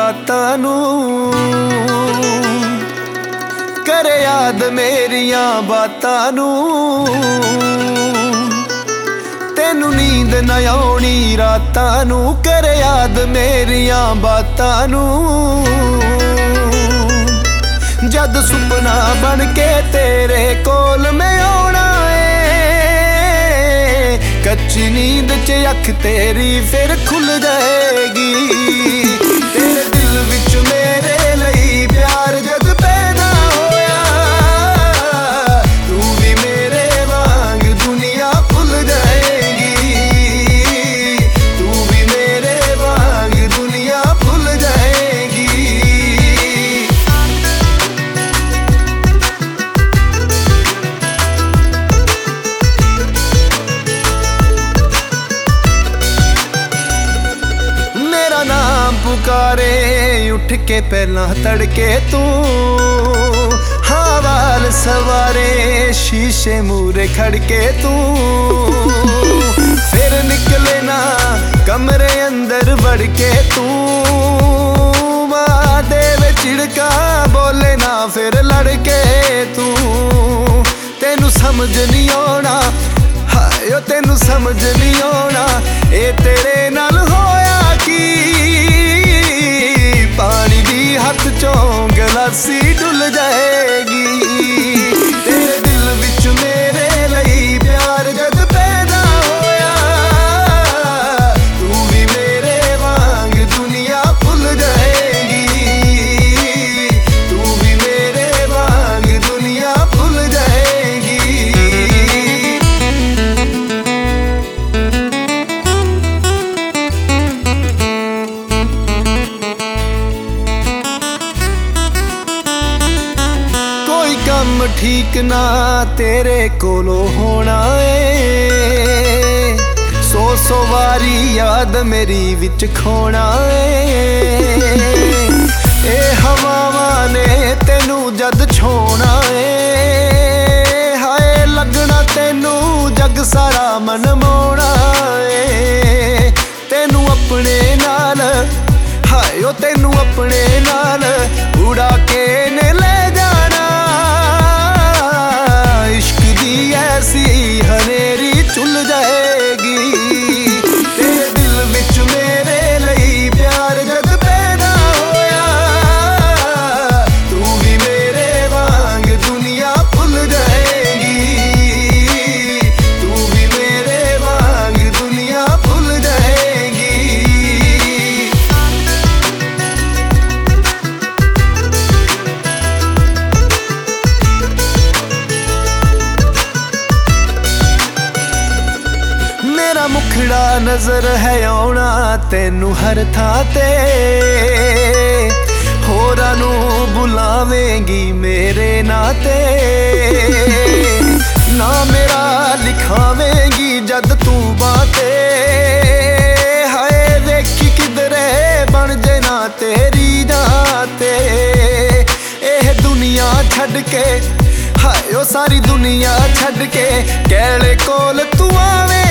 रातां नूं, करे याद मेरियां बातां नूं। तेनू नींद ना आउणी रातां नूं, करे याद मेरियां बातां नूं। जद सुपना बन के तेरे कोल मैं आउणा ए, कच्ची नींद च अख तेरी फिर खुल जाएगी। तेरे दिल विच मेरे लई प्यार जद पैदा होया, तू भी मेरे वांग दुनिया भुल जाएगी। तू भी मेरे वांग दुनिया भुल जाएगी। मेरा नाम पुकारे उठ के पहला तड़के तू, हवाल सवारे शीशे मूरे खड़के तू। फिर निकले ना कमरे अंदर बढ़ के तू, माँ देवे चिड़का बोले ना फिर लड़के तू। तेनू समझ नहीं आना, हाय तेनू समझ नहीं आना, ए तेरे नाल होया की पानी दी हथ चों गलासी डुल जाएगी। तेरे दिल विच मेरे लई प्यार जद पैदा होया, तू भी मेरे वांग दुनिया भुल जाएगी। तू भी मेरे वांग दुनिया भुल जाएगी। कम ठीक ना तेरे कोलो होना ए, सौ वारी याद मेरी विच खोना ए। ए हवावां ने तेनू जद छोना ए, हाय लगना तेनू जग सारा मन मोना ए। तेनू अपने नाल, हाय ओ तेनू अपने नाल उड़ा के ने ले जाना। इश्क दी ऐसी हनेरी चुल जाएगी। तेरे दिल विच मेरे लई प्यार जद पैदा होया, तू भी मेरे वांग दुनिया भुल जाएगी। तू भी मेरे वांग दुनिया भुल जाएगी। मेरा मुखड़ा नजर है आउणा तेनू हर थां ते, होरां नू बुलावेंगी मेरे नाते। ना मेरा लिखावेंगी जद तू बाते, हाय वेखी किधरे बन जे ना तेरी जाते। एह दुनिया छड़ के, हाय ओ सारी दुनिया छड़ के कैले कोल तू आवे।